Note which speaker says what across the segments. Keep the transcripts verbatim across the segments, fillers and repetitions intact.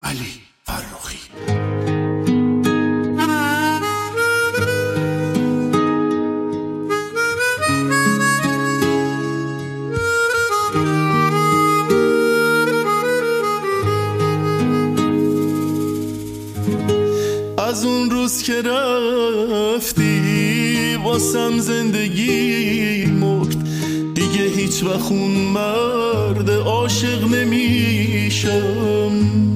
Speaker 1: علی فرخی.
Speaker 2: از اون روز که رفتی واسم زندگی مرد، دیگه هیچ وقت اون مرد عاشق نمیشم.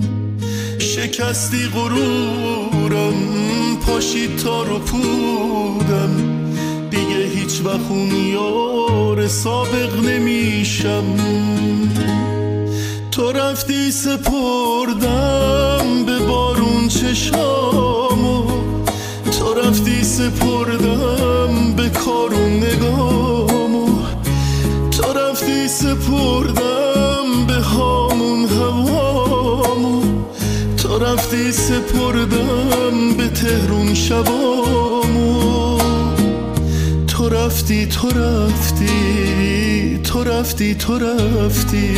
Speaker 2: شکستی غرورم، پاشید تار و پودم، دیگه هیچ وقت اون یار سابق نمیشم. تو رفتی سپردم به بارون چشامو، تو رفتی سپردم به کارون نگامو، تو رفتی سپردم به هامون هوامو، تو رفتی سپردم به تهرون شبامو. تو رفتی تو رفتی تو رفتی تو رفتی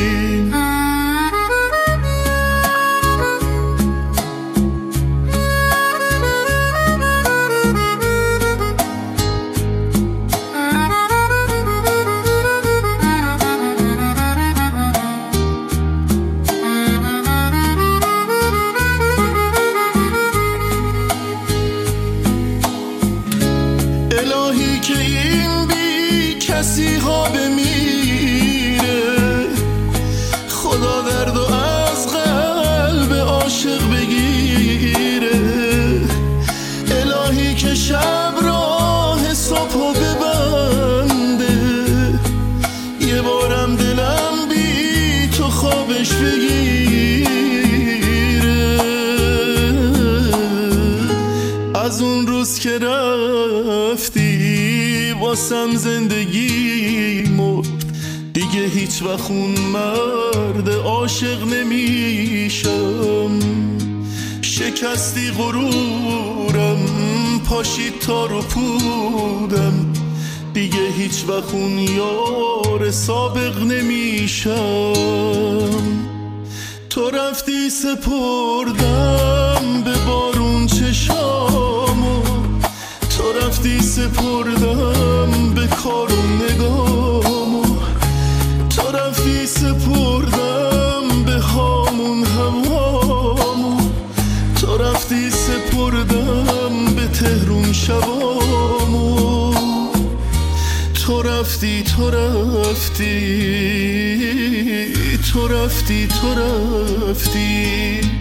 Speaker 2: الهی که این بی کسی ها بمیره، خدا درد و از قلب عاشق بگیره. الهی که شب راه صبح ببنده، یه بارم دلم بی تو خوابش بگیره. از اون روز که رفتی واسم زندگی مرد، دیگه هیچ وقت اون مرد عاشق نمیشم. شکستی غرورم، پاشید تار و پودم، دیگه هیچ وقت اون یار سابق نمیشم. تو رفتی سپردم به بارون چشامو، تو رفتی سپردم به کارون نگامو، تو رفتی سپردم به هامون هوامو، تو رفتی سپردم به تهرون شبامو. تو رفتی تو رفتی تو رفتی تو رفتی